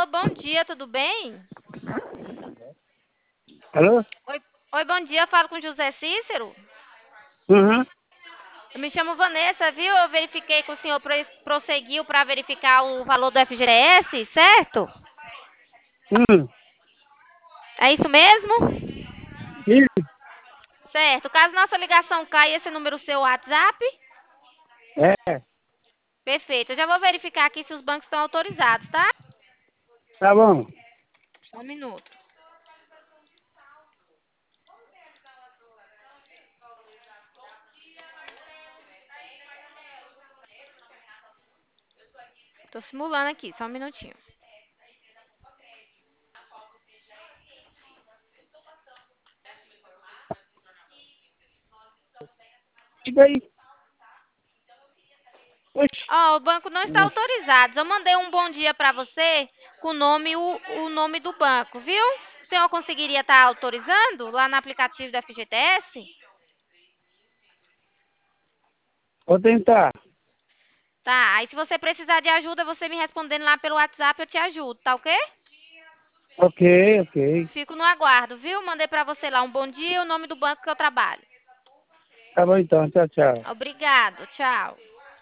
bom dia, tudo bem? Alô? Oi, bom dia, eu falo com José Cícero. Uhum. Eu me chamo Vanessa, viu? Eu verifiquei que o senhor prosseguiu para verificar o valor do FGTS, certo? Hum. É isso mesmo? Isso. Certo. Caso nossa ligação caia, esse número seu WhatsApp? É. Perfeito. Eu já vou verificar aqui se os bancos estão autorizados, tá? Tá bom. Só um minuto. Tô simulando aqui, só um minutinho. E daí? Oxi. Ó, o banco não está autorizado. Eu mandei um bom dia para você com o nome, o nome do banco, viu? O senhor conseguiria estar autorizando lá no aplicativo da FGTS? Vou tentar. Tá, aí se você precisar de ajuda, você me respondendo lá pelo WhatsApp, eu te ajudo, tá ok? Ok, ok. Fico no aguardo, viu? Mandei para você lá um bom dia e o nome do banco que eu trabalho. Tá bom então. Tchau, tchau. Obrigado, tchau.